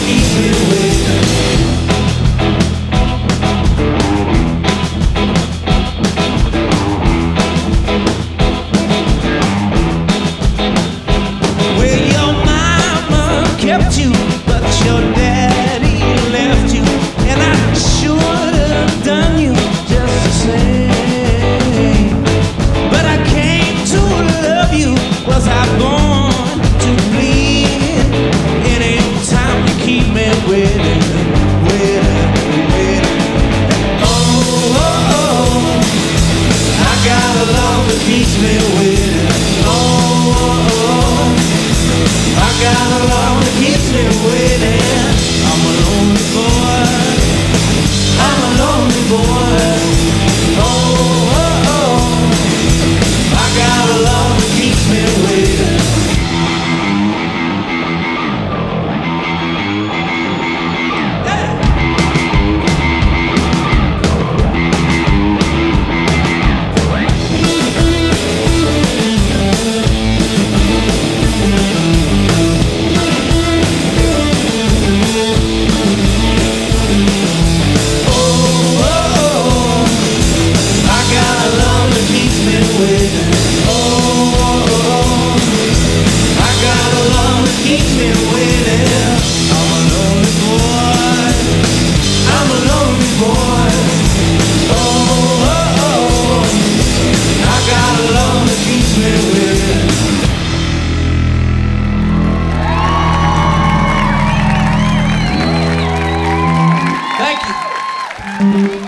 keeps me waiting. Well, your mama kept you, but your daddy left you, and I should have done you just the same. But I came to love you, was I born to bleed? It ain't time to keep me waiting, waiting, waiting. Oh, oh, oh, I got a love that keeps me waiting. Oh, oh, oh, I got a love that keeps me waiting. I'm a lonely boy, I'm a lonely boy. Oh, oh, oh, I got a love that keeps me waiting. Thank you.